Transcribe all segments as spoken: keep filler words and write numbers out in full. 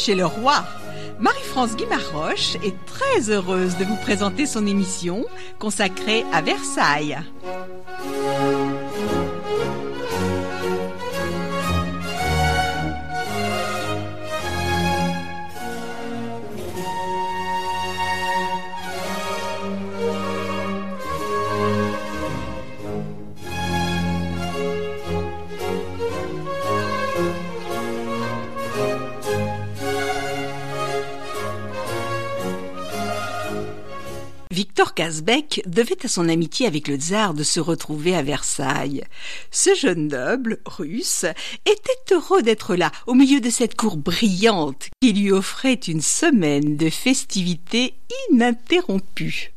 chez le roi. Marie-France Guimaroche est très heureuse de vous présenter son émission consacrée à Versailles. Victor Kazbek devait à son amitié avec le tsar de se retrouver à Versailles. Ce jeune noble russe était heureux d'être là, au milieu de cette cour brillante qui lui offrait une semaine de festivités ininterrompues.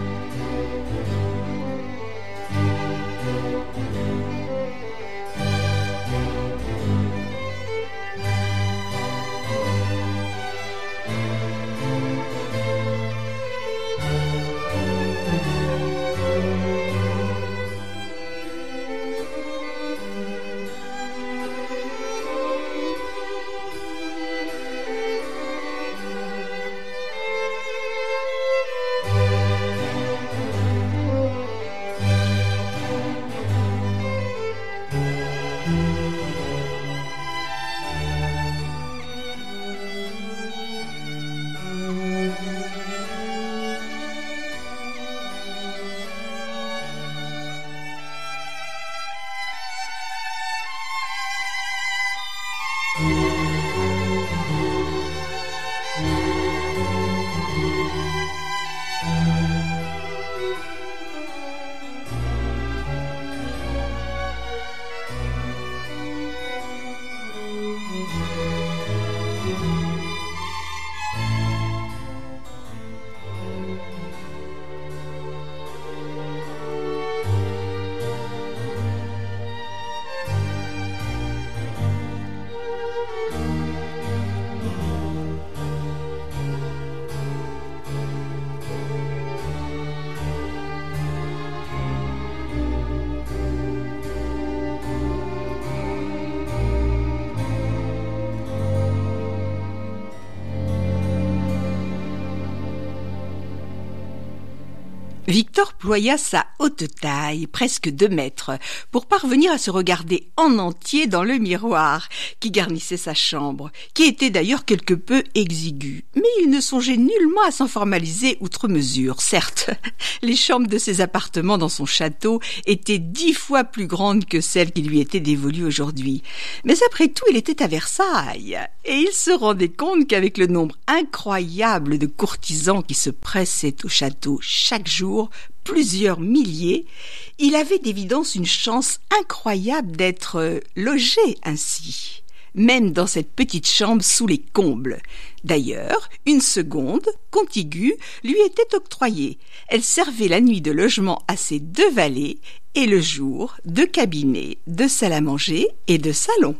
Victor ploya sa haute taille, presque deux mètres, pour parvenir à se regarder en entier dans le miroir qui garnissait sa chambre, qui était d'ailleurs quelque peu exigu. Mais il ne songeait nullement à s'en formaliser outre mesure. Certes, les chambres de ses appartements dans son château étaient dix fois plus grandes que celles qui lui étaient dévolues aujourd'hui. Mais après tout, il était à Versailles, et il se rendait compte qu'avec le nombre incroyable de courtisans qui se pressaient au château chaque jour, plusieurs milliers, il avait d'évidence une chance incroyable d'être logé ainsi, même dans cette petite chambre sous les combles. D'ailleurs, une seconde, contiguë, lui était octroyée. Elle servait la nuit de logement à ses deux valets et le jour de cabinet, de salle à manger et de salon.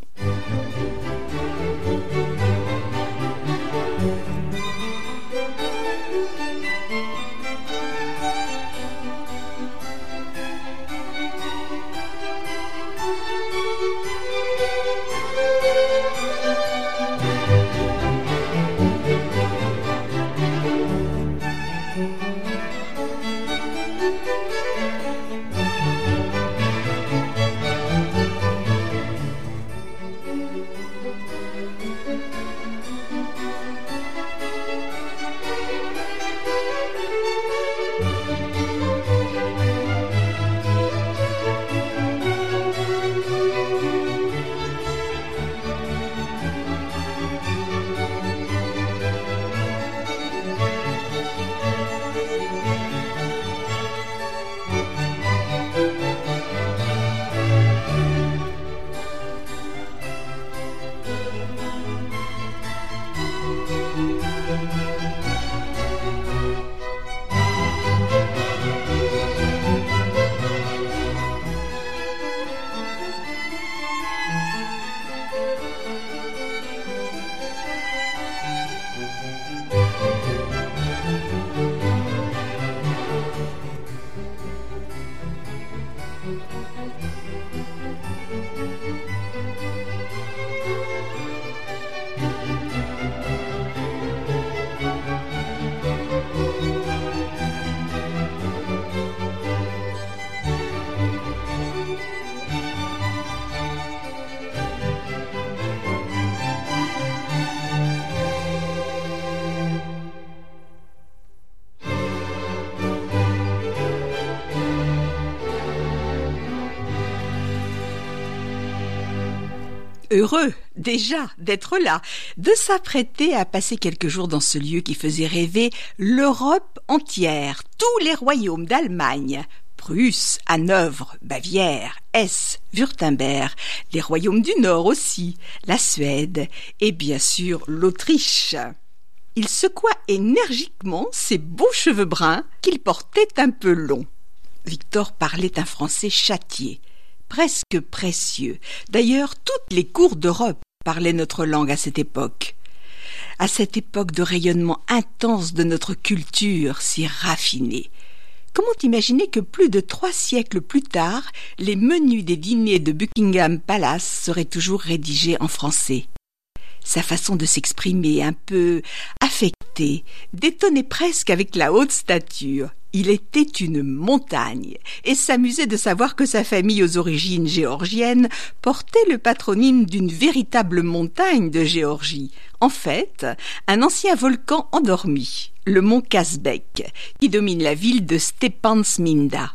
heureux, déjà, d'être là, de s'apprêter à passer quelques jours dans ce lieu qui faisait rêver l'Europe entière, tous les royaumes d'Allemagne, Prusse, Hanovre, Bavière, Hesse, Wurtemberg, les royaumes du Nord aussi, la Suède et bien sûr l'Autriche. Il secoua énergiquement ses beaux cheveux bruns qu'il portait un peu longs. Victor parlait un français châtié, presque précieux. D'ailleurs, toutes les cours d'Europe parlaient notre langue à cette époque. À cette époque de rayonnement intense de notre culture si raffinée. Comment imaginer que plus de trois siècles plus tard, les menus des dîners de Buckingham Palace seraient toujours rédigés en français? Sa façon de s'exprimer, un peu affectée, détonnait presque avec la haute stature. Il était une montagne et s'amusait de savoir que sa famille aux origines géorgiennes portait le patronyme d'une véritable montagne de Géorgie. En fait, un ancien volcan endormi, le mont Kazbek, qui domine la ville de Stepantsminda.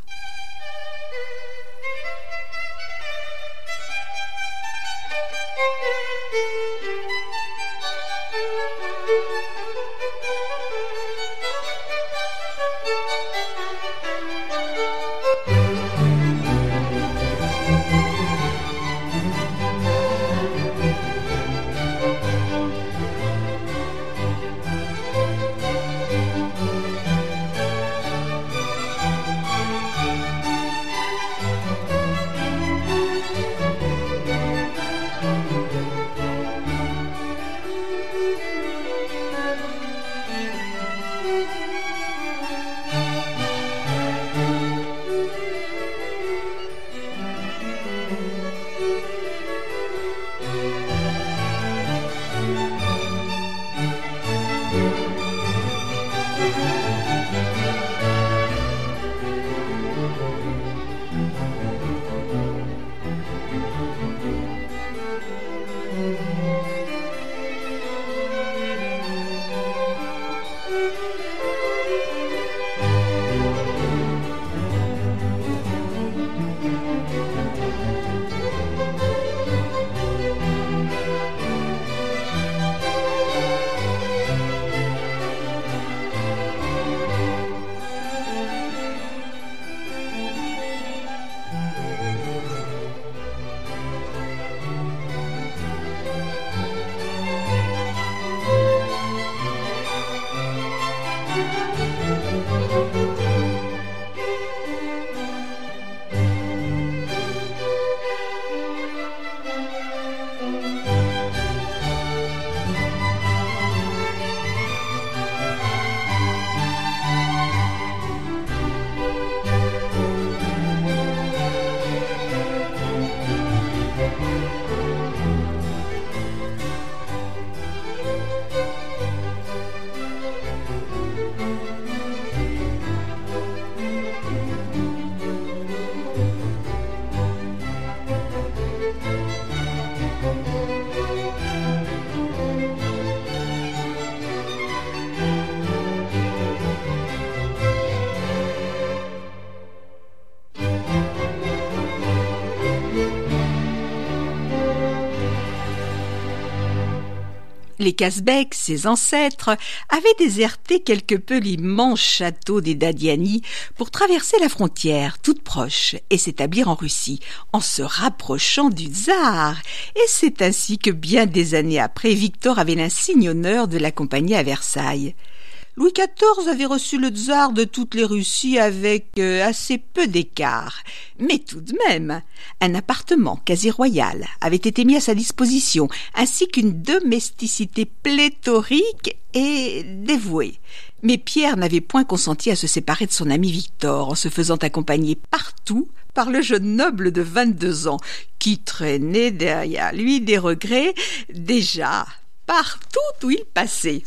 Les Kazbeks, ses ancêtres, avaient déserté quelque peu l'immense château des Dadiani pour traverser la frontière toute proche et s'établir en Russie, en se rapprochant du tsar. Et c'est ainsi que bien des années après, Victor avait l'insigne honneur de l'accompagner à Versailles. Louis quatorze avait reçu le tsar de toutes les Russies avec euh, assez peu d'écart. Mais tout de même, un appartement quasi royal avait été mis à sa disposition, ainsi qu'une domesticité pléthorique et dévouée. Mais Pierre n'avait point consenti à se séparer de son ami Victor, en se faisant accompagner partout par le jeune noble de vingt-deux ans, qui traînait derrière lui des regrets déjà partout où il passait.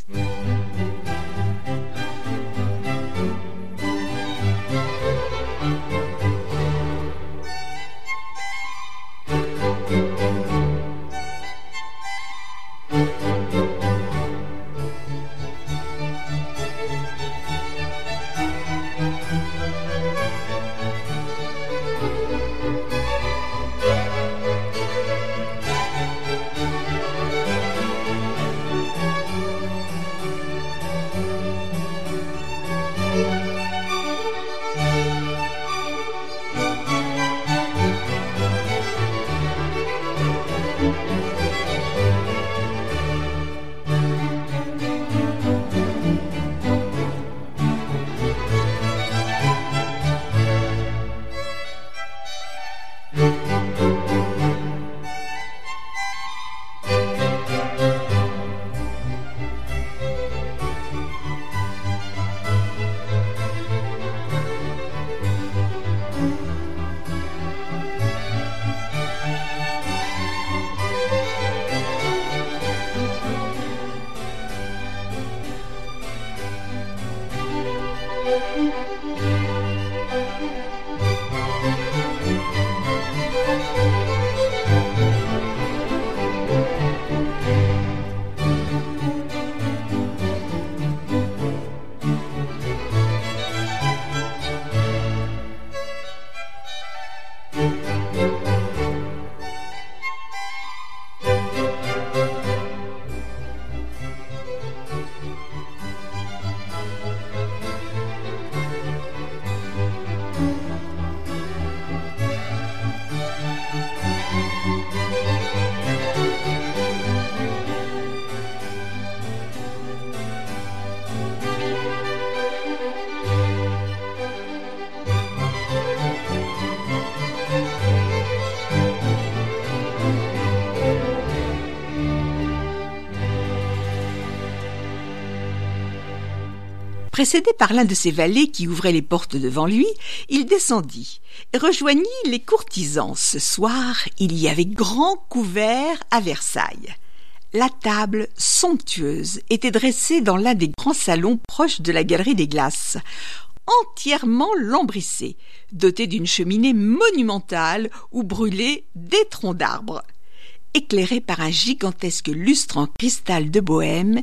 Précédé par l'un de ses valets qui ouvrait les portes devant lui, il descendit et rejoignit les courtisans. Ce soir, il y avait grand couvert à Versailles. La table, somptueuse, était dressée dans l'un des grands salons proches de la galerie des glaces, entièrement lambrissée, dotée d'une cheminée monumentale où brûlaient des troncs d'arbres. Éclairée par un gigantesque lustre en cristal de Bohême,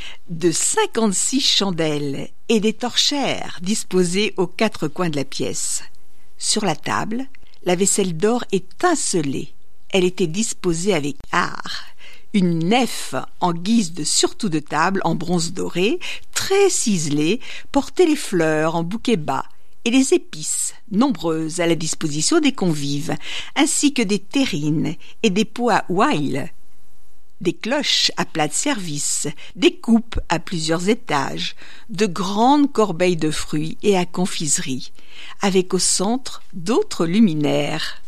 de cinquante-six chandelles et des torchères disposées aux quatre coins de la pièce. Sur la table, la vaisselle d'or étincelait. Elle était disposée avec art. Une nef en guise de surtout de table en bronze doré, très ciselée, portait les fleurs en bouquet bas et les épices, nombreuses à la disposition des convives, ainsi que des terrines et des pots à ouaille, des cloches à plat de service, des coupes à plusieurs étages, de grandes corbeilles de fruits et à confiserie, avec au centre d'autres luminaires.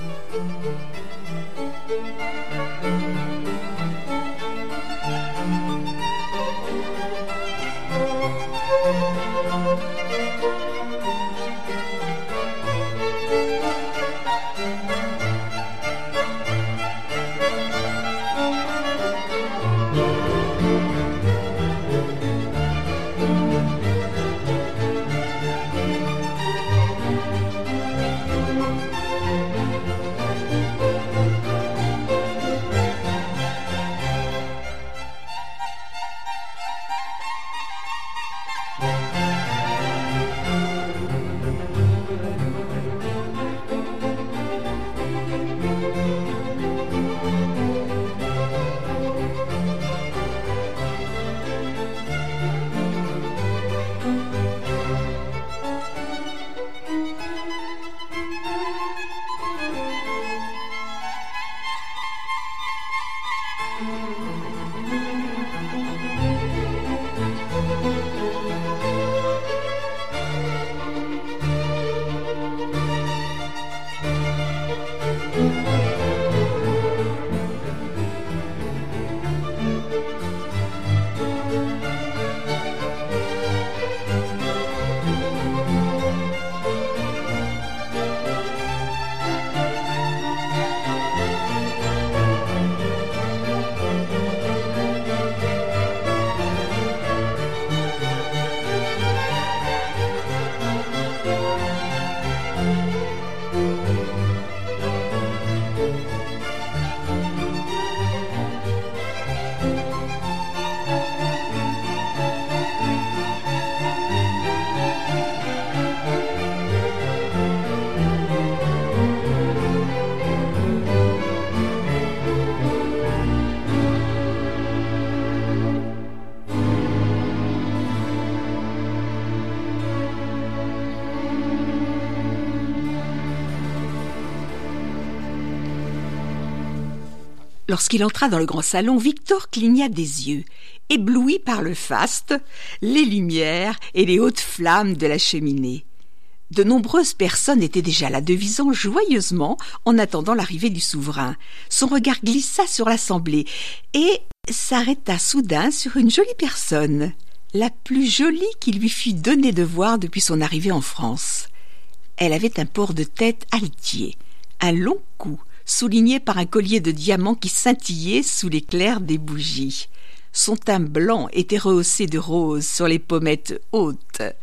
Lorsqu'il entra dans le grand salon, Victor cligna des yeux, ébloui par le faste, les lumières et les hautes flammes de la cheminée. De nombreuses personnes étaient déjà là, devisant joyeusement en attendant l'arrivée du souverain. Son regard glissa sur l'assemblée et s'arrêta soudain sur une jolie personne, la plus jolie qu'il lui fût donné de voir depuis son arrivée en France. Elle avait un port de tête altier, un long cou, souligné par un collier de diamants qui scintillait sous l'éclair des bougies. Son teint blanc était rehaussé de rose sur les pommettes hautes.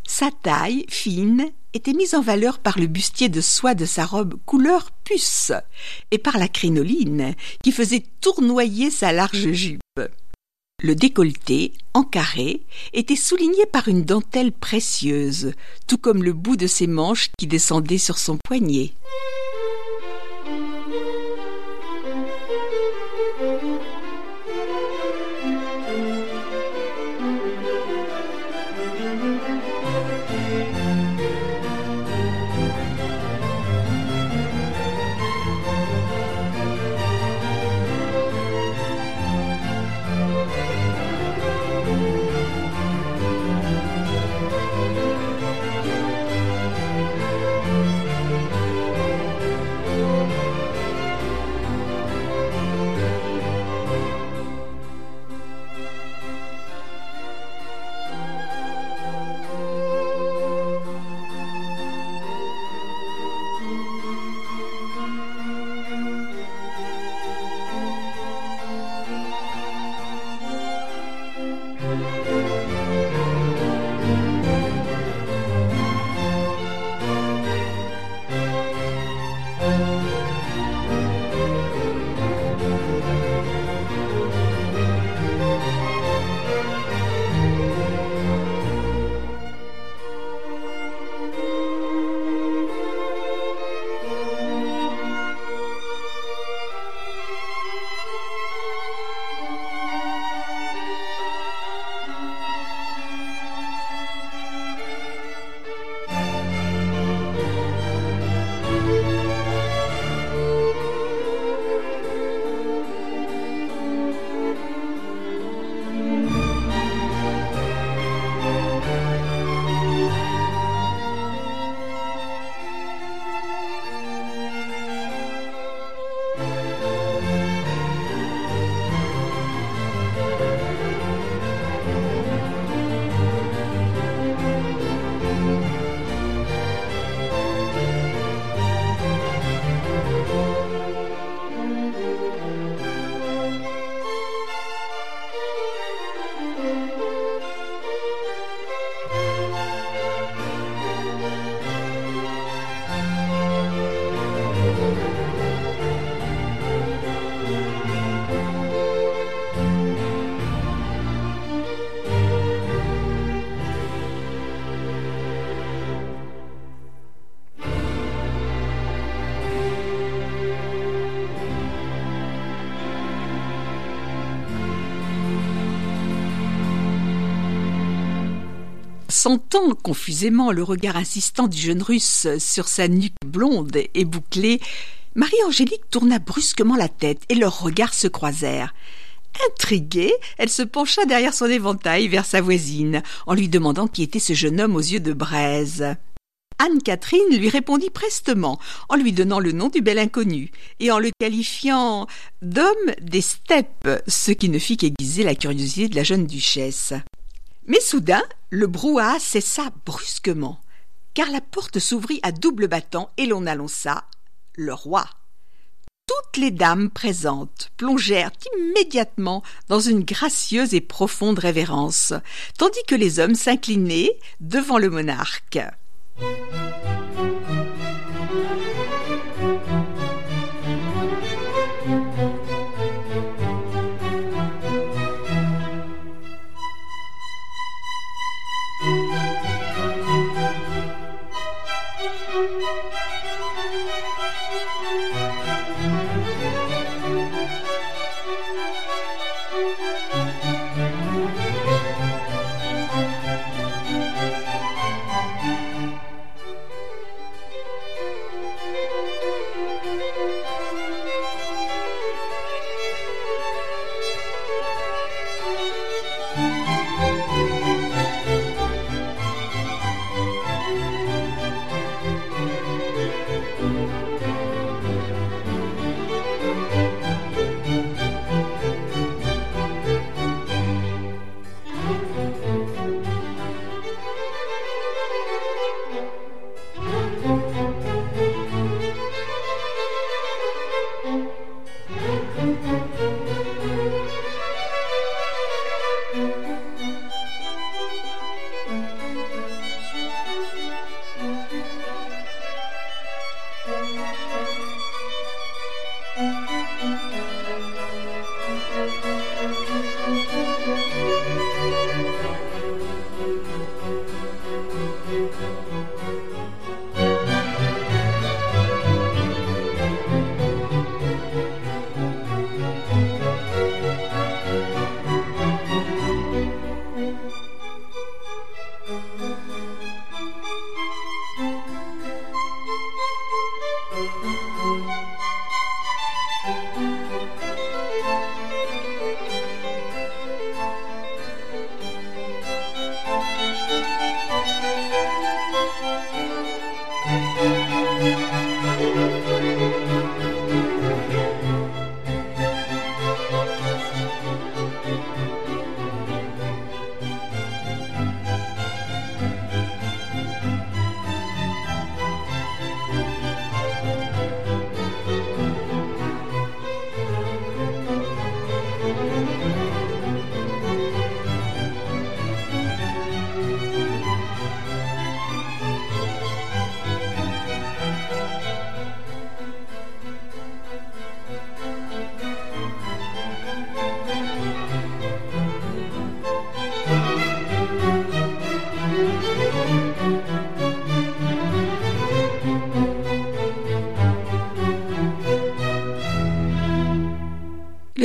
Sa taille fine était mise en valeur par le bustier de soie de sa robe couleur puce et par la crinoline qui faisait tournoyer sa large jupe. Le décolleté, en carré, était souligné par une dentelle précieuse, tout comme le bout de ses manches qui descendait sur son poignet. Sentant confusément le regard insistant du jeune Russe sur sa nuque blonde et bouclée, Marie-Angélique tourna brusquement la tête et leurs regards se croisèrent. Intriguée, elle se pencha derrière son éventail vers sa voisine, en lui demandant qui était ce jeune homme aux yeux de braise. Anne-Catherine lui répondit prestement, en lui donnant le nom du bel inconnu, et en le qualifiant d'homme des steppes, ce qui ne fit qu'aiguiser la curiosité de la jeune duchesse. Mais soudain, le brouhaha cessa brusquement, car la porte s'ouvrit à double battant et l'on annonça le roi. Toutes les dames présentes plongèrent immédiatement dans une gracieuse et profonde révérence, tandis que les hommes s'inclinaient devant le monarque.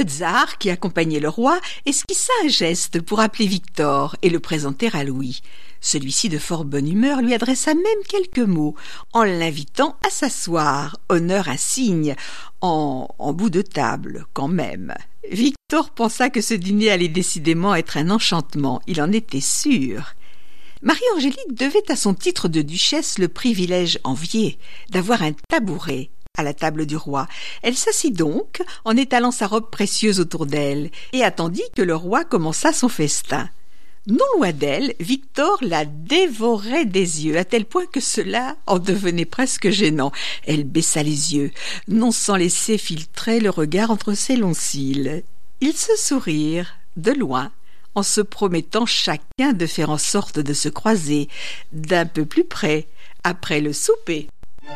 tsar, qui accompagnait le roi, esquissa un geste pour appeler Victor et le présenter à Louis. Celui-ci, de fort bonne humeur, lui adressa même quelques mots, en l'invitant à s'asseoir, honneur insigne, en, en bout de table, quand même. Victor pensa que ce dîner allait décidément être un enchantement, il en était sûr. Marie-Angélique devait à son titre de duchesse le privilège envié d'avoir un tabouret à la table du roi. Elle s'assit donc, en étalant sa robe précieuse autour d'elle, et attendit que le roi commençât son festin. Non loin d'elle, Victor la dévorait des yeux, à tel point que cela en devenait presque gênant. Elle baissa les yeux, non sans laisser filtrer le regard entre ses longs cils. Ils se sourirent, de loin, en se promettant chacun de faire en sorte de se croiser d'un peu plus près, après le souper.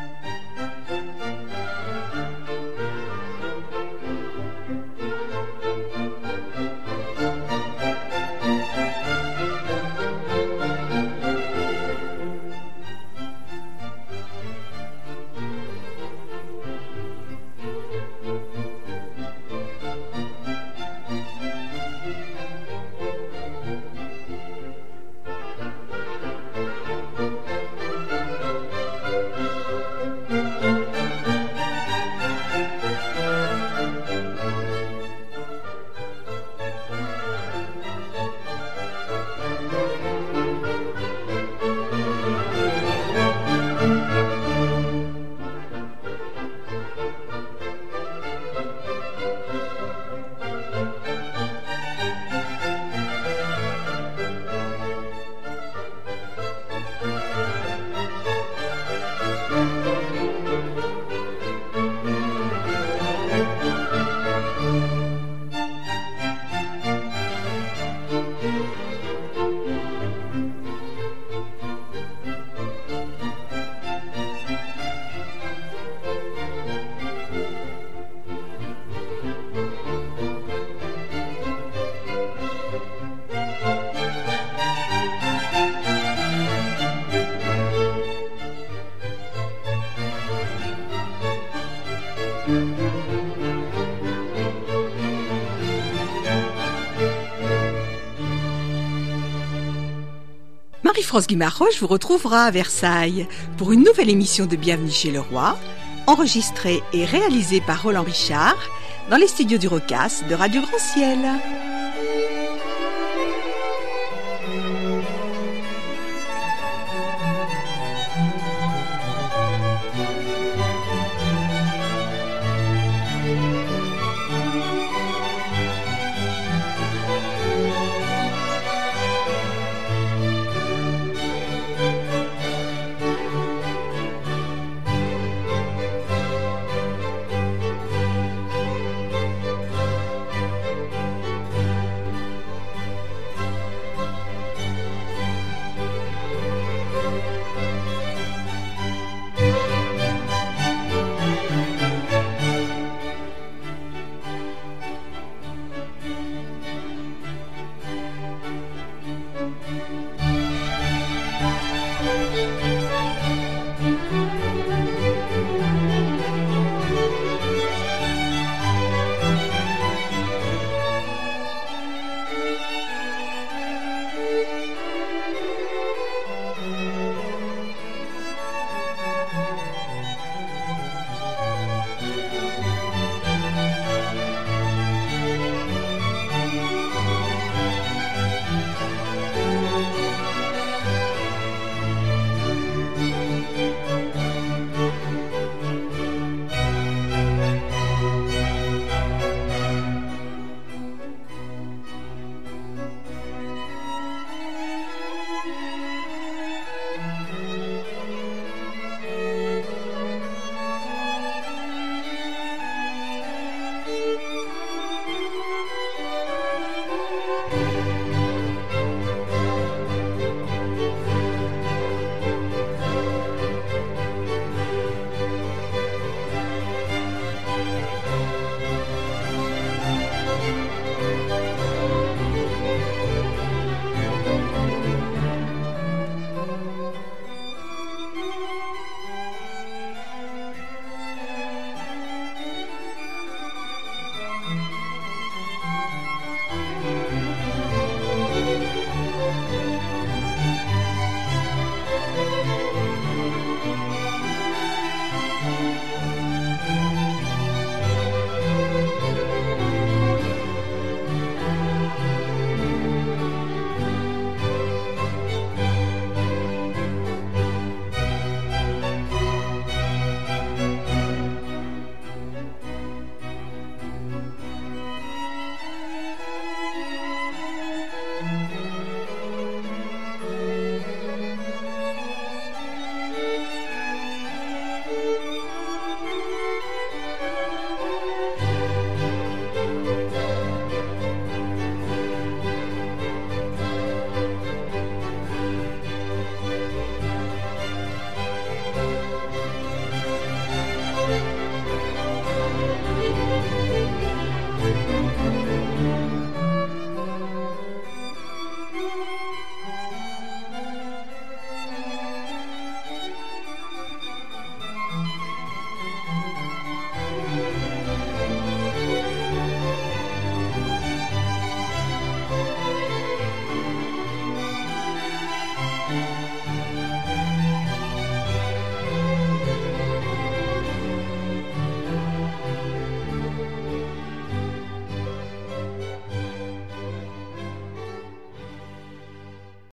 Marie-France Guimarães vous retrouvera à Versailles pour une nouvelle émission de Bienvenue chez le Roi, enregistrée et réalisée par Roland Richard dans les studios du Rocas de Radio Grand Ciel.